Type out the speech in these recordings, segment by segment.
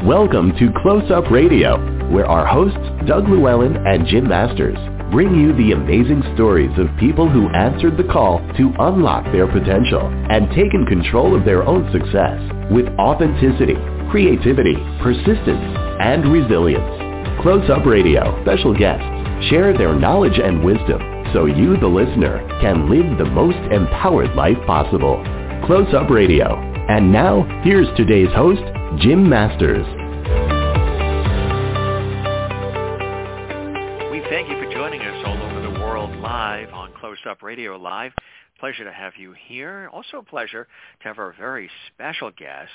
Welcome to Close Up Radio, where our hosts, Doug Llewellyn and Jim Masters, bring you the amazing stories of people who answered the call to unlock their potential and taken control of their own success with authenticity, creativity, persistence, and resilience. Close Up Radio special guests share their knowledge and wisdom so you, the listener, can live the most empowered life possible. Close Up Radio. And now, here's today's host, Jim Masters. We thank you for joining us all over the world live on Close Up Radio Live. Pleasure to have you here. Also a pleasure to have our very special guest,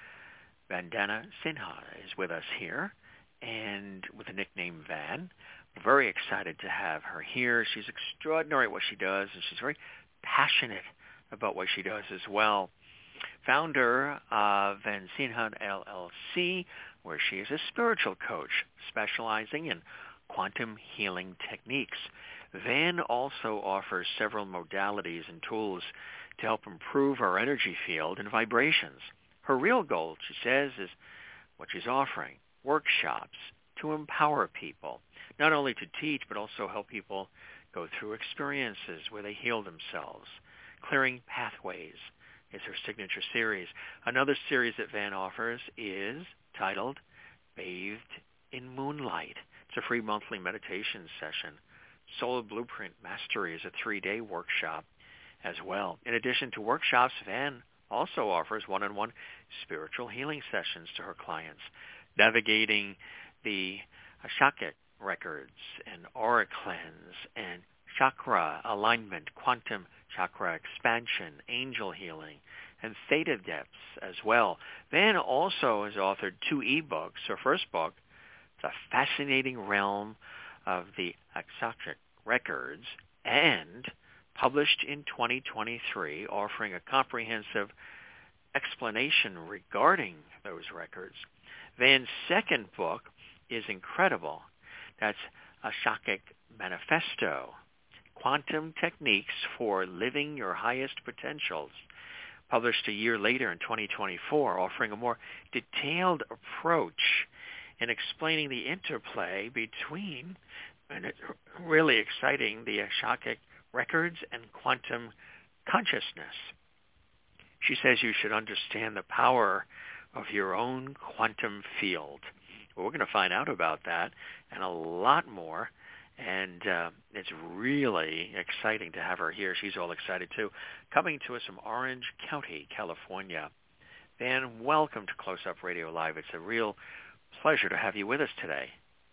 Vandana Sinha, is with us here, and with the nickname Van. We're very excited to have her here. She's extraordinary at what she does, and she's very passionate about what she does as well. Founder of Van Sinha LLC, where she is a spiritual coach specializing in quantum healing techniques. Van also offers several modalities and tools to help improve our energy field and vibrations. Her real goal, she says, is what she's offering, workshops to empower people, not only to teach, but also help people go through experiences where they heal themselves. Clearing Pathways is her signature series. Another series that Van offers is titled Bathed in Moonlight. It's a free monthly meditation session. Solar Blueprint Mastery is a 3-day workshop as well. In addition to workshops, Van also offers one-on-one spiritual healing sessions to her clients, navigating the Akashic records and aura cleanse and chakra alignment, quantum chakra expansion, angel healing, and theta depths as well. Van also has authored 2 ebooks. Her first book, it's a fascinating realm of the Akashic records, and published in 2023, offering a comprehensive explanation regarding those records. Van's second book is incredible. That's Akashic Manifesto, Quantum Techniques for Living Your Highest Potentials, published a year later in 2024, offering a more detailed approach in explaining the interplay between, and it's really exciting, the Akashic records and quantum consciousness. She says you should understand the power of your own quantum field. Well, we're going to find out about that and a lot more. And it's really exciting to have her here. She's all excited, too. Coming to us from Orange County, California. Van, welcome to Close Up Radio Live. It's a real pleasure to have you with us today.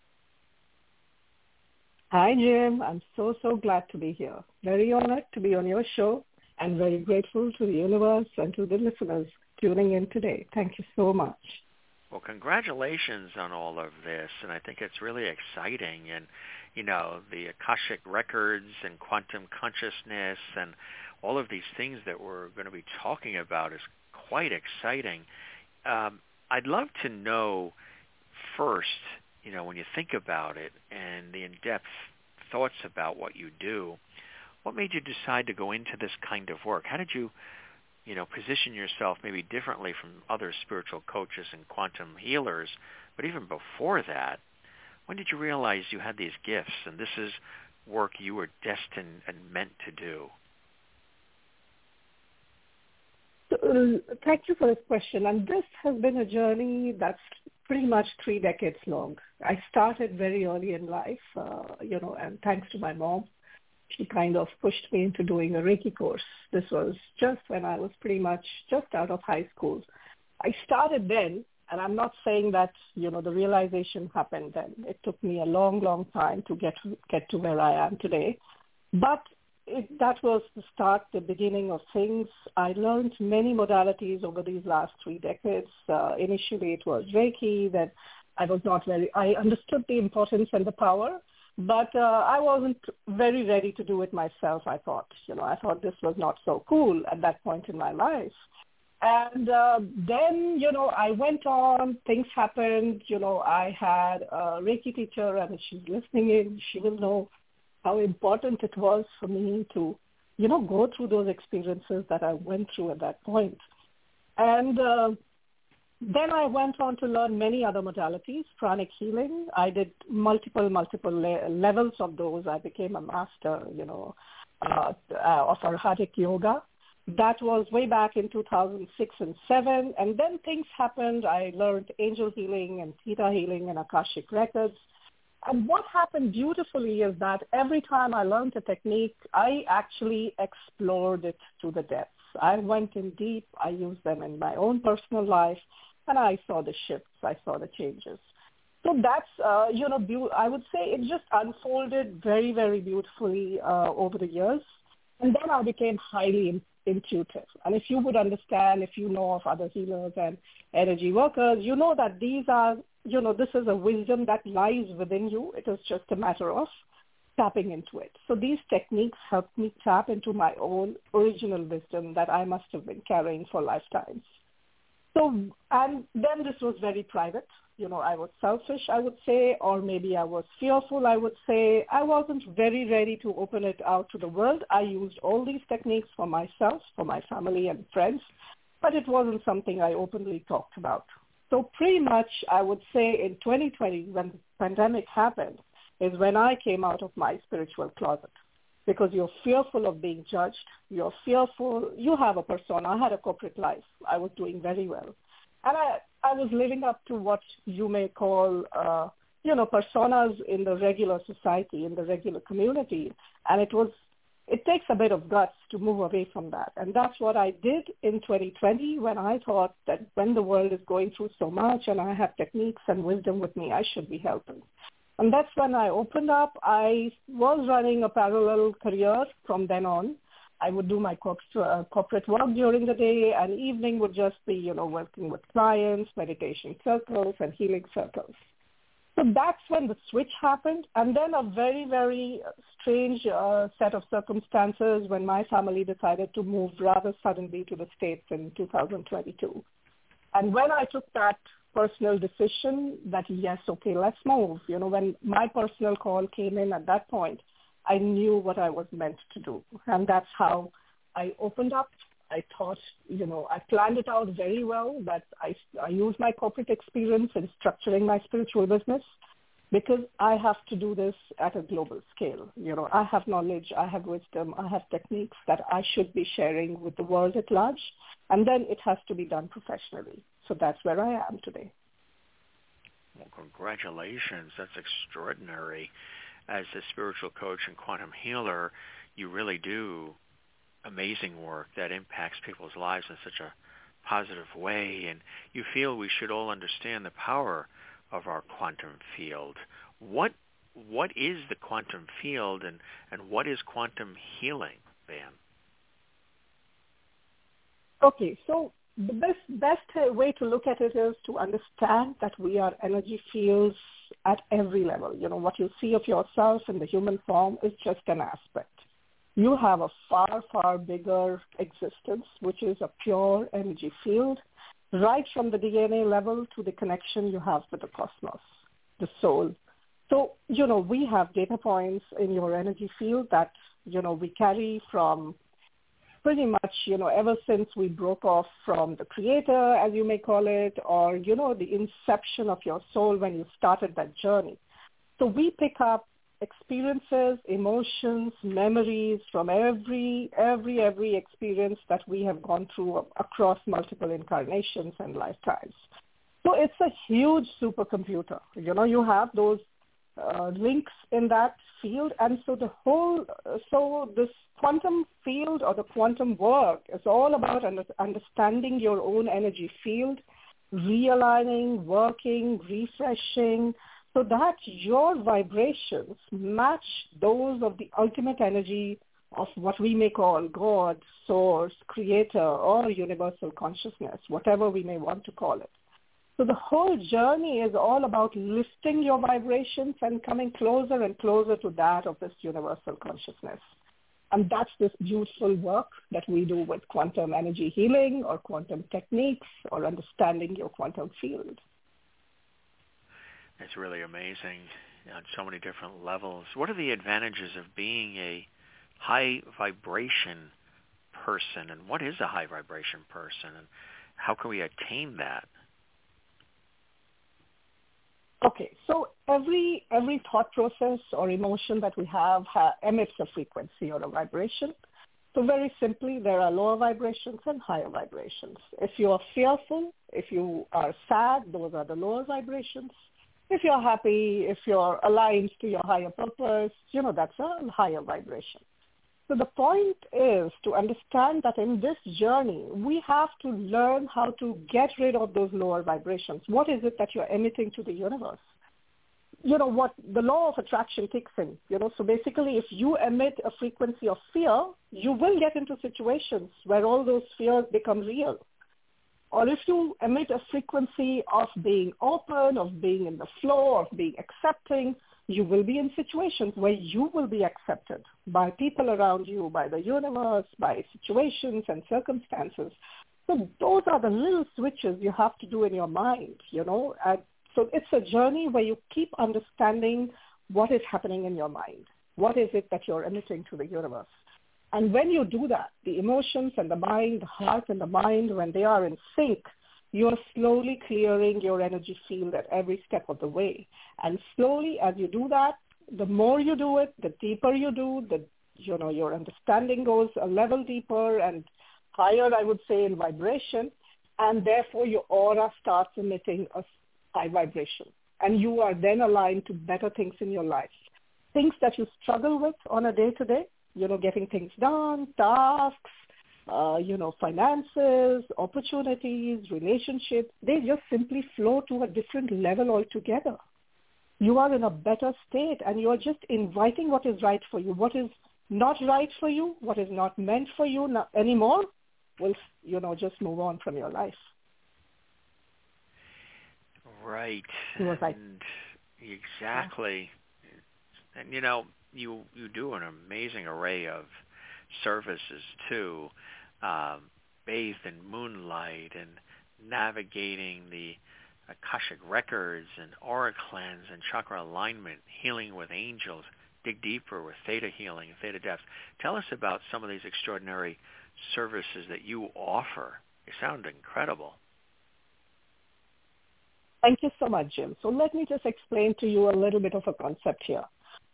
Hi, Jim. I'm so glad to be here. Very honored to be on your show, and very grateful to the universe and to the listeners tuning in today. Thank you so much. Well, congratulations on all of this, and I think it's really exciting. And, you know, the Akashic records and quantum consciousness and all of these things that we're going to be talking about is quite exciting. I'd love to know first, you know, when you think about it and the in-depth thoughts about what you do, what made you decide to go into this kind of work? How did you position yourself maybe differently from other spiritual coaches and quantum healers? But even before that, when did you realize you had these gifts and this is work you were destined and meant to do? Thank you for this question. And this has been a journey that's pretty much 3 decades long. I started very early in life, and thanks to my mom. She kind of pushed me into doing a Reiki course. This was just when I was pretty much just out of high school. I started then, and I'm not saying that, the realization happened then. It took me a long time to get to where I am today. But that was the start, the beginning of things. I learned many modalities over these last 3 decades. Initially, it was Reiki. Then I understood the importance and the power. But I wasn't very ready to do it myself, I thought. I thought this was not so cool at that point in my life. And then, I went on, things happened. I had a Reiki teacher, and if she's listening in, she will know how important it was for me to, go through those experiences that I went through at that point. And Then I went on to learn many other modalities, pranic healing. I did multiple levels of those. I became a master, of Arhatic yoga. That was way back in 2006 and 2007. And then things happened. I learned angel healing and theta healing and Akashic records. And what happened beautifully is that every time I learned a technique, I actually explored it to the depths. I went in deep. I used them in my own personal life, and I saw the shifts. I saw the changes. So that's, I would say it just unfolded very, very beautifully over the years. And then I became highly intuitive. And if you would understand, if you know of other healers and energy workers, you know that these are, this is a wisdom that lies within you. It is just a matter of tapping into it. So these techniques helped me tap into my own original wisdom that I must have been carrying for lifetimes. So, and then this was very private. I was selfish, I would say, or maybe I was fearful, I would say. I wasn't very ready to open it out to the world. I used all these techniques for myself, for my family and friends, but it wasn't something I openly talked about. So pretty much I would say in 2020, when the pandemic happened, is when I came out of my spiritual closet. Because you're fearful of being judged. You're fearful. You have a persona. I had a corporate life. I was doing very well. And I was living up to what you may call, personas in the regular society, in the regular community. And it takes a bit of guts to move away from that. And that's what I did in 2020 when I thought that when the world is going through so much and I have techniques and wisdom with me, I should be helping. And that's when I opened up. I was running a parallel career from then on. I would do my corporate work during the day, and evening would just be, working with clients, meditation circles, and healing circles. So that's when the switch happened. And then a very, very strange set of circumstances when my family decided to move rather suddenly to the States in 2022. And when I took that personal decision that, yes, okay, let's move. When my personal call came in at that point, I knew what I was meant to do. And that's how I opened up. I thought, I planned it out very well, that I used my corporate experience in structuring my spiritual business because I have to do this at a global scale. I have knowledge, I have wisdom, I have techniques that I should be sharing with the world at large. And then it has to be done professionally. So that's where I am today. Well, congratulations. That's extraordinary. As a spiritual coach and quantum healer, you really do amazing work that impacts people's lives in such a positive way. And you feel we should all understand the power of our quantum field. What is the quantum field and what is quantum healing, Van? Okay, so the best way to look at it is to understand that we are energy fields at every level. What you see of yourself in the human form is just an aspect. You have a far, far bigger existence, which is a pure energy field, right from the DNA level to the connection you have with the cosmos, the soul. So, we have data points in your energy field that, we carry from pretty much, ever since we broke off from the creator, as you may call it, or, the inception of your soul when you started that journey. So we pick up experiences, emotions, memories from every experience that we have gone through across multiple incarnations and lifetimes. So it's a huge supercomputer. You have those links in that field, and so this quantum field or the quantum work is all about understanding your own energy field, realigning, working, refreshing, so that your vibrations match those of the ultimate energy of what we may call God, Source, Creator, or Universal Consciousness, whatever we may want to call it. So the whole journey is all about lifting your vibrations and coming closer and closer to that of this universal consciousness. And that's this beautiful work that we do with quantum energy healing or quantum techniques or understanding your quantum field. It's really amazing on so many different levels. What are the advantages of being a high vibration person, and what is a high vibration person, and how can we attain that? Okay, so every thought process or emotion that we have emits a frequency or a vibration. So very simply, there are lower vibrations and higher vibrations. If you are fearful, if you are sad, those are the lower vibrations. If you're happy, if you're aligned to your higher purpose, that's a higher vibration. So the point is to understand that in this journey, we have to learn how to get rid of those lower vibrations. What is it that you're emitting to the universe? What the law of attraction kicks in, so basically if you emit a frequency of fear, you will get into situations where all those fears become real. Or if you emit a frequency of being open, of being in the flow, of being accepting, you will be in situations where you will be accepted by people around you, by the universe, by situations and circumstances. So those are the little switches you have to do in your mind, So it's a journey where you keep understanding what is happening in your mind. What is it that you're emitting to the universe? And when you do that, the emotions and the mind, the heart and the mind, when they are in sync, you're slowly clearing your energy field at every step of the way. And slowly as you do that, the more you do it, the deeper you do, your understanding goes a level deeper and higher, I would say, in vibration. And therefore your aura starts emitting a high vibration. And you are then aligned to better things in your life. Things that you struggle with on a day-to-day, getting things done, tasks, finances, opportunities, relationships, they just simply flow to a different level altogether. You are in a better state and you are just inviting what is right for you. What is not right for you, what is not meant for you anymore, will, just move on from your life. Right. And exactly. Yeah. And, you do an amazing array of services too, bathed in moonlight and navigating the Akashic records and aura cleanse and chakra alignment, healing with angels, dig deeper with theta healing and theta depth. Tell us about some of these extraordinary services that you offer. They sound incredible. Thank you so much, Jim. So let me just explain to you a little bit of a concept here.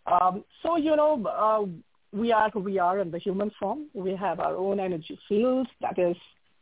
We are in the human form. We have our own energy field that is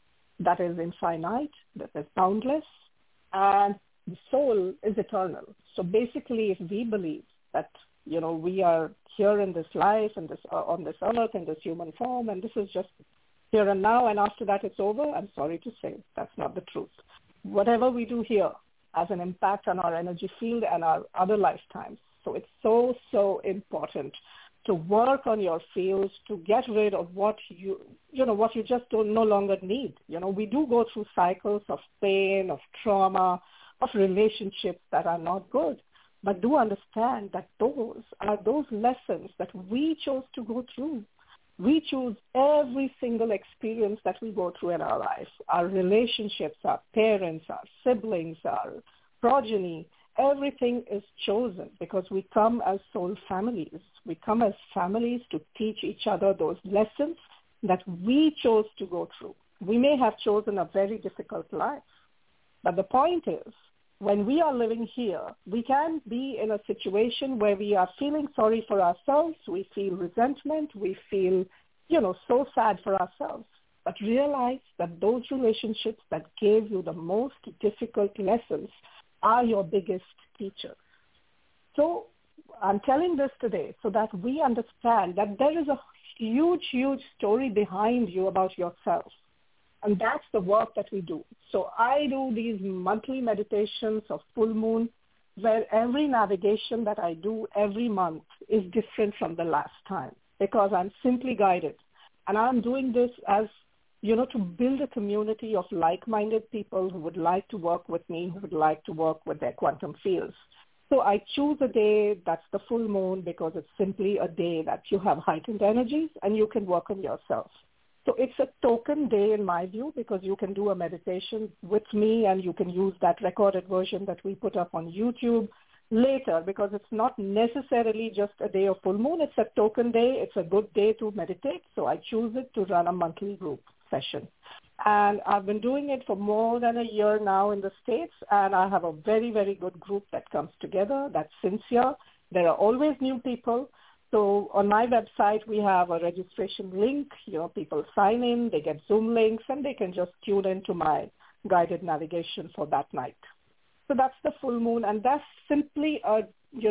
infinite, that is boundless, and the soul is eternal. So basically, if we believe that we are here in this life and on this earth in this human form, and this is just here and now, and after that it's over, I'm sorry to say that's not the truth. Whatever we do here has an impact on our energy field and our other lifetimes. So it's so important to work on your fields, to get rid of what you just no longer need. We do go through cycles of pain, of trauma, of relationships that are not good. But do understand that those are those lessons that we chose to go through. We choose every single experience that we go through in our life. Our relationships, our parents, our siblings, our progeny, everything is chosen because we come as soul families. We come as families to teach each other those lessons that we chose to go through. We may have chosen a very difficult life, but the point is, when we are living here, we can be in a situation where we are feeling sorry for ourselves, we feel resentment, we feel, so sad for ourselves. But realize that those relationships that gave you the most difficult lessons are your biggest teachers. So I'm telling this today so that we understand that there is a huge, huge story behind you about yourself. And that's the work that we do. So I do these monthly meditations of full moon where every navigation that I do every month is different from the last time because I'm simply guided. And I'm doing this as, to build a community of like-minded people who would like to work with me, who would like to work with their quantum fields. So I choose a day that's the full moon because it's simply a day that you have heightened energies and you can work on yourself. So it's a token day in my view because you can do a meditation with me and you can use that recorded version that we put up on YouTube later because it's not necessarily just a day of full moon. It's a token day. It's a good day to meditate. So I choose it to run a monthly group. session. And I've been doing it for more than a year now in the States, and I have a very, very good group that comes together that's sincere. There are always new people. So on my website, we have a registration link. People sign in, they get Zoom links, and they can just tune into my guided navigation for that night. So that's the full moon, and that's simply a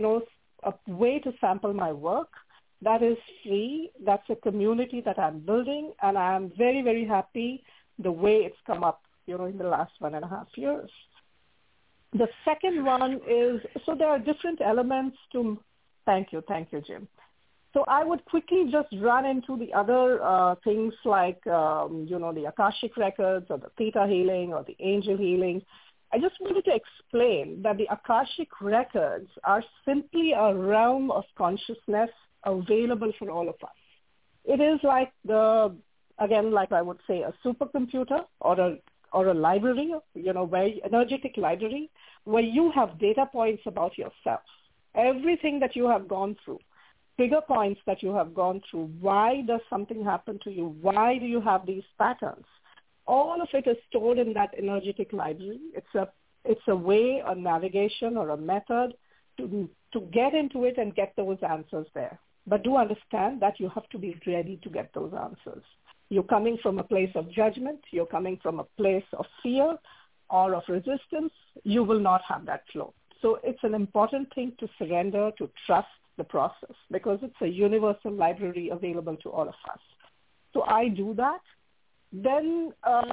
way to sample my work. That is free. That's a community that I'm building, and I'm very, very happy the way it's come up, in the last 1.5 years. The second one is, so there are different elements to, thank you, Jim. So I would quickly just run into the other things like, the Akashic records or the theta healing or the angel healing. I just wanted to explain that the Akashic records are simply a realm of consciousness available for all of us. It is like like I would say, a supercomputer or a library, very energetic library, where you have data points about yourself. Everything that you have gone through, trigger points that you have gone through, why does something happen to you? Why do you have these patterns? All of it is stored in that energetic library. It's a way, a navigation or a method to get into it and get those answers there. But do understand that you have to be ready to get those answers. You're coming from a place of judgment. You're coming from a place of fear or of resistance. You will not have that flow. So it's an important thing to surrender, to trust the process, because it's a universal library available to all of us. So I do that. Then,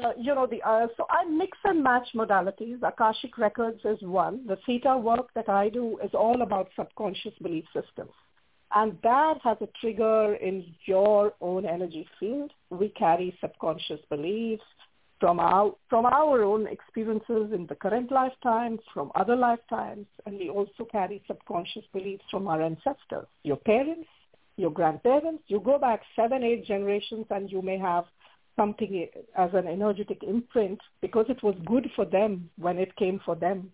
so I mix and match modalities. Akashic records is one. The theta work that I do is all about subconscious belief systems. And that has a trigger in your own energy field. We carry subconscious beliefs from our own experiences in the current lifetime, from other lifetimes, and we also carry subconscious beliefs from our ancestors, your parents, your grandparents. You go back 7, 8 generations and you may have something as an energetic imprint because it was good for them when it came for them.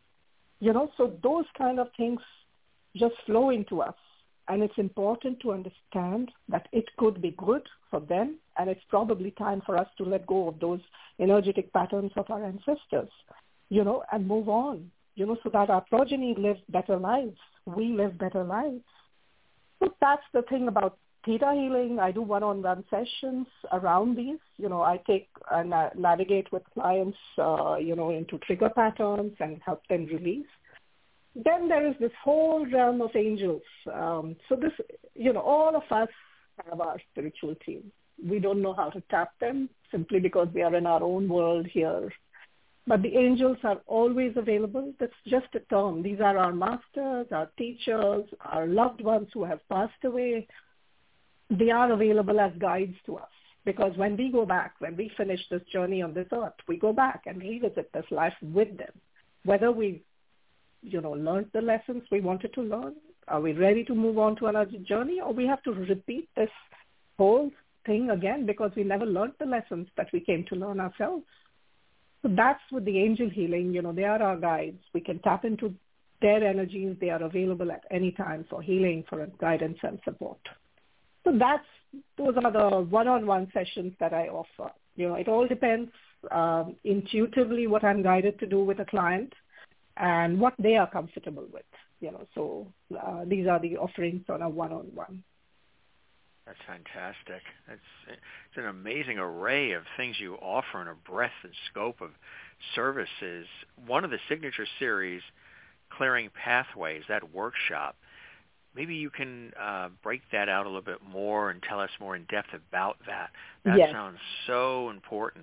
So those kind of things just flow into us. And it's important to understand that it could be good for them, and it's probably time for us to let go of those energetic patterns of our ancestors, and move on, so that our progeny lives better lives. We live better lives. So that's the thing about theta healing. I do one-on-one sessions around these. I take and navigate with clients, into trigger patterns and help them release. Then there is this whole realm of angels. So this, all of us have our spiritual team. We don't know how to tap them simply because we are in our own world here. But the angels are always available. That's just a term. These are our masters, our teachers, our loved ones who have passed away. They are available as guides to us. Because when we go back, when we finish this journey on this earth, we go back and revisit this life with them. Whether we learned the lessons we wanted to learn? Are we ready to move on to another journey? Or we have to repeat this whole thing again because we never learned the lessons that we came to learn ourselves? So that's with the angel healing. They are our guides. We can tap into their energies. They are available at any time for healing, for guidance and support. So those are the one-on-one sessions that I offer. It all depends intuitively what I'm guided to do with a client and what they are comfortable with, So these are the offerings on a one-on-one. That's fantastic. It's an amazing array of things you offer and a breadth and scope of services. One of the signature series, Clearing Pathways, that workshop, maybe you can break that out a little bit more and tell us more in depth about that. That Yes. sounds so important.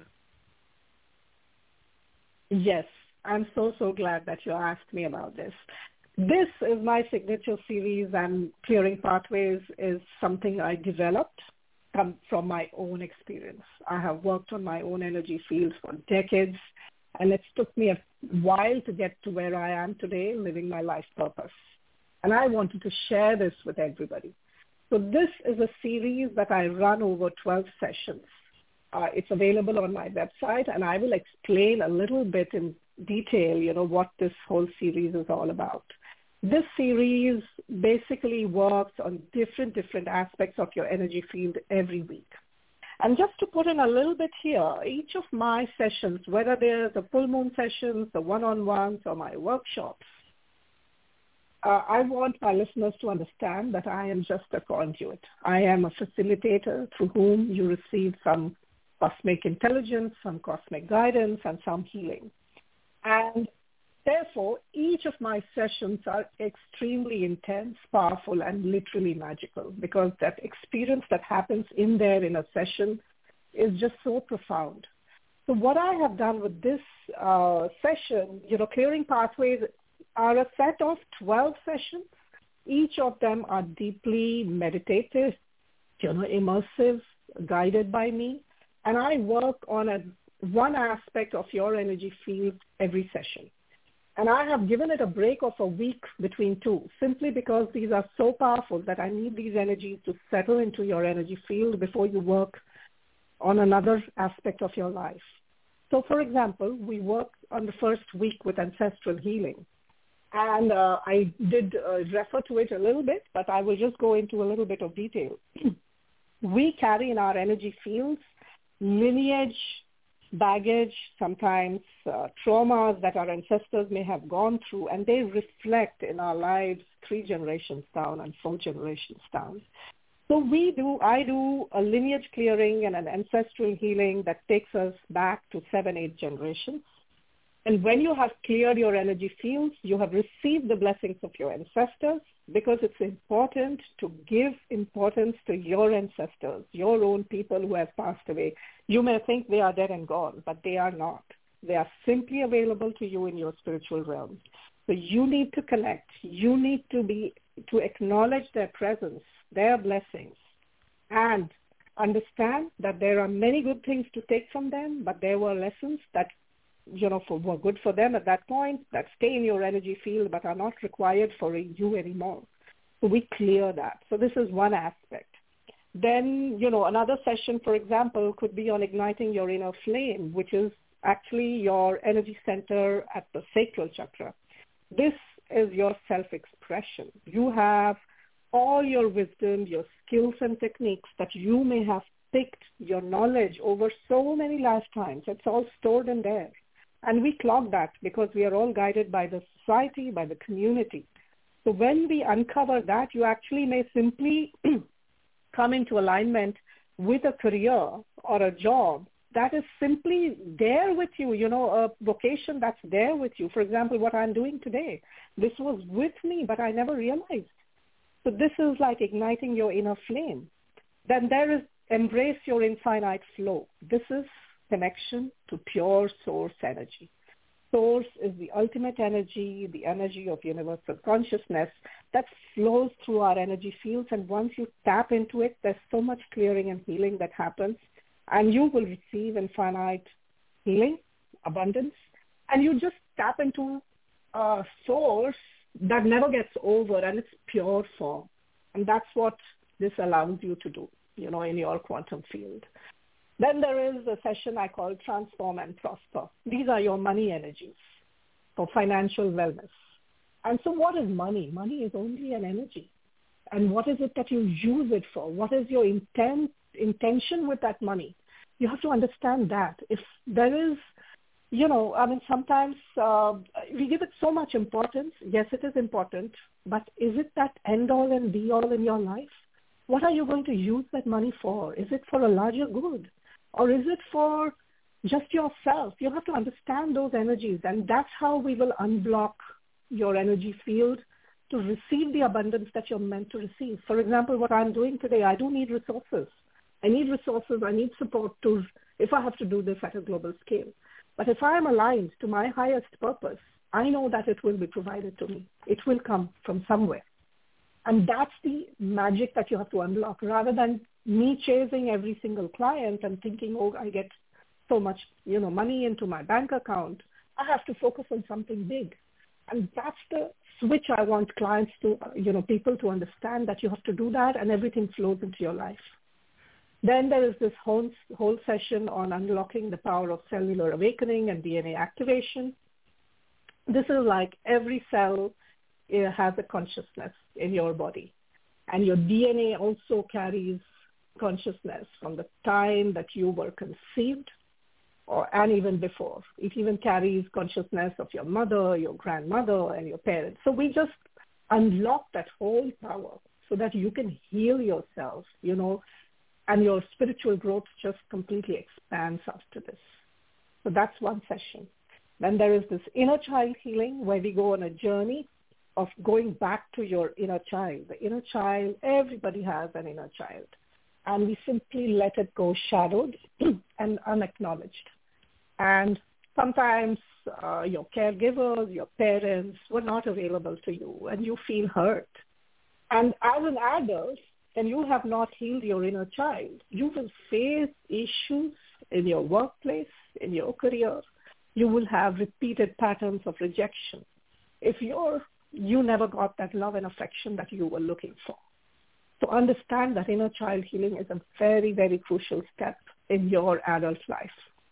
Yes. I'm so glad that you asked me about this. This is my signature series, and Clearing Pathways is something I developed from my own experience. I have worked on my own energy fields for decades, and it took me a while to get to where I am today, living my life purpose. And I wanted to share this with everybody. So this is a series that I run over 12 sessions. It's available on my website, and I will explain a little bit in detail, what this whole series is all about. This series basically works on different aspects of your energy field every week. And just to put in a little bit here, each of my sessions, whether they're the full moon sessions, the one-on-ones, or my workshops, I want my listeners to understand that I am just a conduit. I am a facilitator through whom you receive some cosmic intelligence, some cosmic guidance, and some healing. And therefore, each of my sessions are extremely intense, powerful, and literally magical, because that experience that happens in there in a session is just so profound. So what I have done with this session, Clearing Pathways, are a set of 12 sessions. Each of them are deeply meditative, immersive, guided by me. And I work on one aspect of your energy field every session. And I have given it a break of a week between two, simply because these are so powerful that I need these energies to settle into your energy field before you work on another aspect of your life. So, for example, we work on the first week with ancestral healing. And I did refer to it a little bit, but I will just go into a little bit of detail. We carry in our energy fields lineage, baggage, sometimes traumas that our ancestors may have gone through, and they reflect in our lives 3 generations down and 4 generations down. So I do a lineage clearing and an ancestral healing that takes us back to 7-8 generations. And when you have cleared your energy fields, you have received the blessings of your ancestors, because it's important to give importance to your ancestors, your own people who have passed away. You may think they are dead and gone, but they are not. They are simply available to you in your spiritual realm. So you need to connect. You need to acknowledge their presence, their blessings, and understand that there are many good things to take from them, but there were lessons that were good for them at that point, that stay in your energy field but are not required for you anymore. So we clear that. So this is one aspect. Then, another session, for example, could be on igniting your inner flame, which is actually your energy center at the sacral chakra. This is your self-expression. You have all your wisdom, your skills and techniques that you may have picked, your knowledge over so many lifetimes. It's all stored in there. And we clog that because we are all guided by the society, by the community. So when we uncover that, you actually may simply come into alignment with a career or a job that is simply there with you, a vocation that's there with you. For example, what I'm doing today, this was with me, but I never realized. So this is like igniting your inner flame. Then there is embrace your infinite flow. This is connection to pure source energy. Source is the ultimate energy, the energy of universal consciousness that flows through our energy fields. And once you tap into it, there's so much clearing and healing that happens. And you will receive infinite healing, abundance. And you just tap into a source that never gets over, and it's pure form. And that's what this allows you to do, in your quantum field. Then there is a session I call Transform and Prosper. These are your money energies for financial wellness. And so what is money? Money is only an energy. And what is it that you use it for? What is your intention with that money? You have to understand that. If there is, sometimes we give it so much importance. Yes, it is important, but is it that end all and be all in your life? What are you going to use that money for? Is it for a larger good? Or is it for just yourself? You have to understand those energies, and that's how we will unblock your energy field to receive the abundance that you're meant to receive. For example, what I'm doing today, I do need resources. I need support if I have to do this at a global scale. But if I am aligned to my highest purpose, I know that it will be provided to me. It will come from somewhere. And that's the magic that you have to unlock, rather than me chasing every single client and thinking, I get so much, money into my bank account. I have to focus on something big. And that's the switch I want clients to, people to understand, that you have to do that and everything flows into your life. Then there is this whole session on unlocking the power of cellular awakening and DNA activation. This is like every cell has a consciousness in your body. And your DNA also carries consciousness from the time that you were conceived and even before. It even carries consciousness of your mother, your grandmother, and your parents. So we just unlock that whole power so that you can heal yourself, and your spiritual growth just completely expands after this. So that's one session. Then there is this inner child healing where we go on a journey of going back to your inner child. The inner child, everybody has an inner child. And we simply let it go shadowed and unacknowledged. And sometimes your caregivers, your parents were not available to you and you feel hurt. And as an adult, and you have not healed your inner child, you will face issues in your workplace, in your career. You will have repeated patterns of rejection if you never got that love and affection that you were looking for. So understand that inner child healing is a very, very crucial step in your adult life.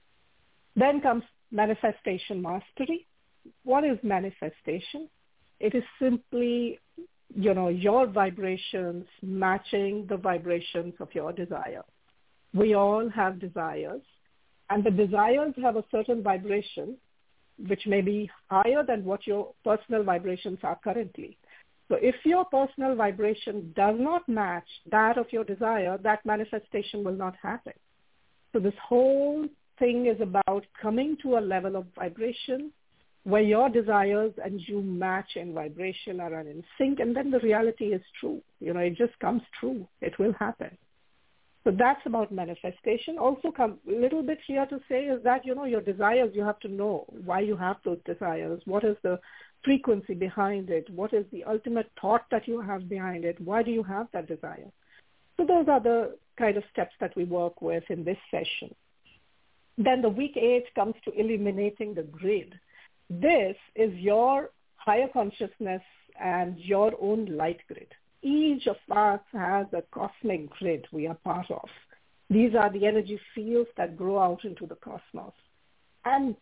Then comes manifestation mastery. What is manifestation? It is simply, your vibrations matching the vibrations of your desire. We all have desires, and the desires have a certain vibration which may be higher than what your personal vibrations are currently. So if your personal vibration does not match that of your desire, that manifestation will not happen. So this whole thing is about coming to a level of vibration where your desires and you match in vibration, are in sync, and then the reality is true. It just comes true. It will happen. So that's about manifestation. Also, a little bit here to say is that, your desires, you have to know why you have those desires. What is the frequency behind it? What is the ultimate thought that you have behind it? Why do you have that desire? So those are the kind of steps that we work with in this session. Then the week 8 comes to eliminating the grid. This is your higher consciousness and your own light grid. Each of us has a cosmic grid we are part of. These are the energy fields that grow out into the cosmos. And,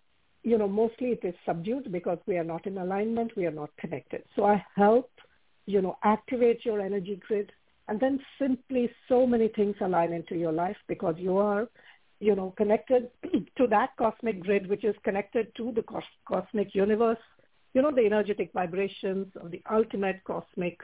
mostly it is subdued because we are not in alignment, we are not connected. So I help, activate your energy grid, and then simply so many things align into your life because you are, connected to that cosmic grid, which is connected to the cosmic universe, the energetic vibrations of the ultimate cosmic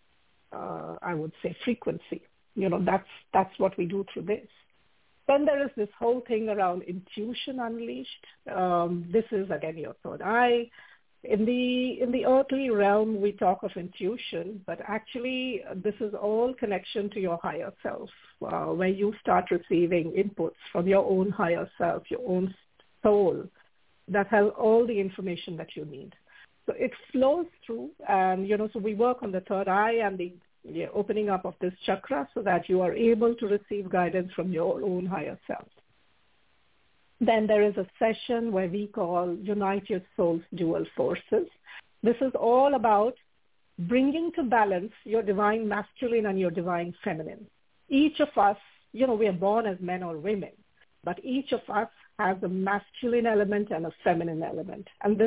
I would say frequency. That's what we do through this. Then there is this whole thing around intuition unleashed. This is again your third eye. In the earthly realm, we talk of intuition, but actually this is all connection to your higher self, where you start receiving inputs from your own higher self, your own soul, that has all the information that you need. So it flows through, and, so we work on the third eye and the opening up of this chakra so that you are able to receive guidance from your own higher self. Then there is a session where we call Unite Your Soul's Dual Forces. This is all about bringing to balance your divine masculine and your divine feminine. Each of us, we are born as men or women, but each of us has a masculine element and a feminine element. And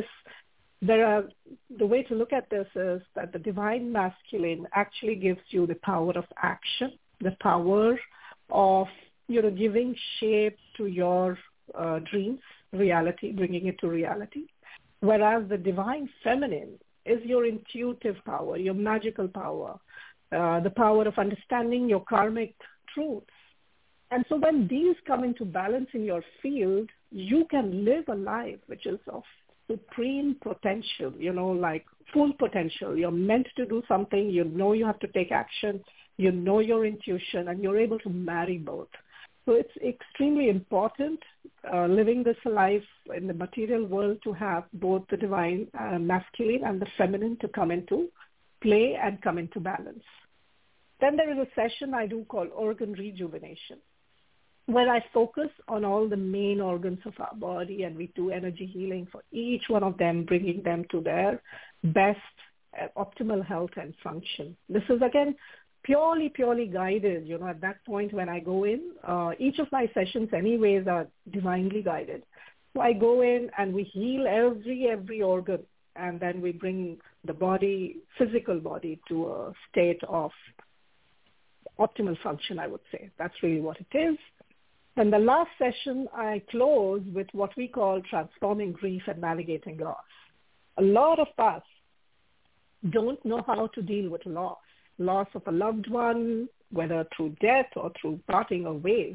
the way to look at this is that the divine masculine actually gives you the power of action, the power of, giving shape to your dreams, reality, bringing it to reality. Whereas the divine feminine is your intuitive power, your magical power, the power of understanding your karmic truths. And so when these come into balance in your field, you can live a life which is of supreme potential, like full potential. You're meant to do something, you have to take action, your intuition, and you're able to marry both. So it's extremely important living this life in the material world to have both the divine masculine and the feminine to come into play and come into balance. Then there is a session I do called organ rejuvenation, where I focus on all the main organs of our body, and we do energy healing for each one of them, bringing them to their best optimal health and function. This is, again, purely guided. At that point when I go in, each of my sessions anyways are divinely guided. So I go in and we heal every organ, and then we bring the body, physical body, to a state of optimal function, I would say. That's really what it is. And the last session, I close with what we call transforming grief and navigating loss. A lot of us don't know how to deal with loss of a loved one, whether through death or through parting of ways.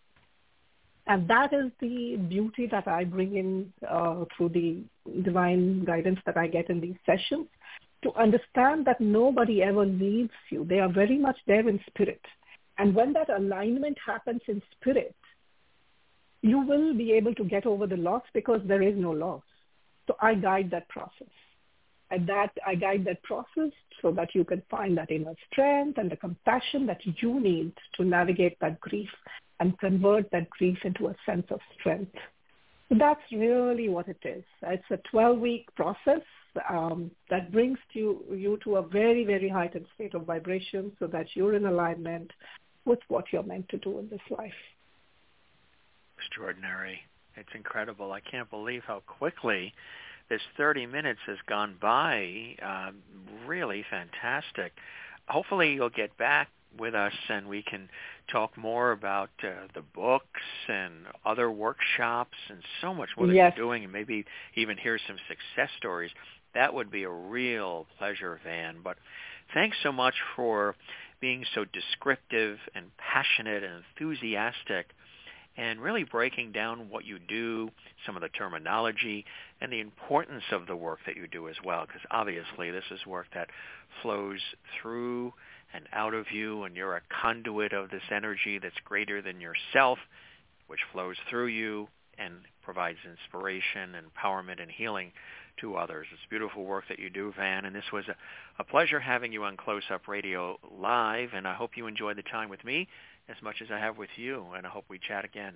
And that is the beauty that I bring in through the divine guidance that I get in these sessions, to understand that nobody ever leaves you. They are very much there in spirit. And when that alignment happens in spirit, you will be able to get over the loss because there is no loss. So I guide that process. I guide that process so that you can find that inner strength and the compassion that you need to navigate that grief and convert that grief into a sense of strength. So that's really what it is. It's a 12-week process that brings you to a very, very heightened state of vibration so that you're in alignment with what you're meant to do in this life. Extraordinary. It's incredible. I can't believe how quickly this 30 minutes has gone by. Really fantastic. Hopefully you'll get back with us and we can talk more about the books and other workshops and so much more that you're doing, and maybe even hear some success stories. That would be a real pleasure, Van. But thanks so much for being so descriptive and passionate and enthusiastic, and really breaking down what you do, some of the terminology, and the importance of the work that you do as well, because obviously this is work that flows through and out of you, and you're a conduit of this energy that's greater than yourself, which flows through you and provides inspiration, empowerment, and healing to others. It's beautiful work that you do, Van, and this was a pleasure having you on Close Up Radio Live, and I hope you enjoyed the time with me as much as I have with you, and I hope we chat again.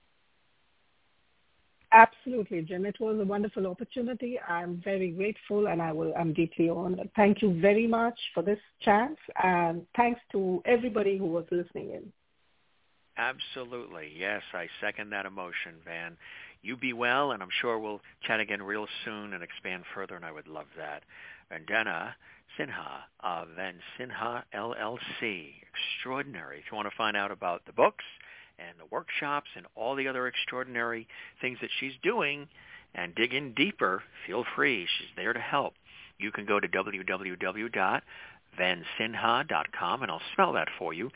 Absolutely, Jim. It was a wonderful opportunity. I'm very grateful, and I'm deeply honored. Thank you very much for this chance, and thanks to everybody who was listening in. Absolutely. Yes, I second that emotion, Van. You be well, and I'm sure we'll chat again real soon and expand further, and I would love that. Vandana Sinha of Van Sinha LLC. Extraordinary. If you want to find out about the books and the workshops and all the other extraordinary things that she's doing and dig in deeper, feel free. She's there to help. You can go to www.vansinha.com, and I'll spell that for you,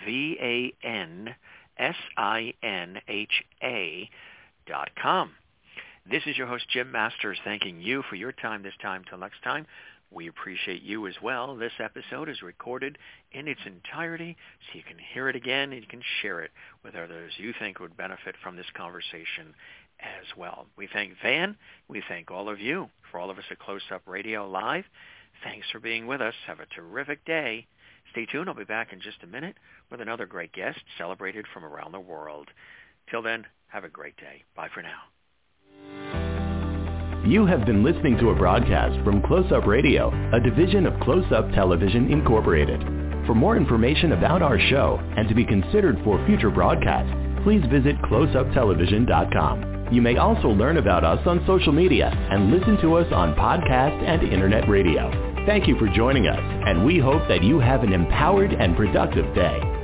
VANSINHA.com. This is your host, Jim Masters, thanking you for your time this time. Till next time, we appreciate you as well. This episode is recorded in its entirety, so you can hear it again and you can share it with others you think would benefit from this conversation as well. We thank Van. We thank all of you. For all of us at Close Up Radio Live, thanks for being with us. Have a terrific day. Stay tuned. I'll be back in just a minute with another great guest celebrated from around the world. Till then, have a great day. Bye for now. You have been listening to a broadcast from Close Up Radio, a division of Close Up Television Incorporated. For more information about our show and to be considered for future broadcasts, please visit closeuptelevision.com. You may also learn about us on social media and listen to us on podcast and internet radio. Thank you for joining us, and we hope that you have an empowered and productive day.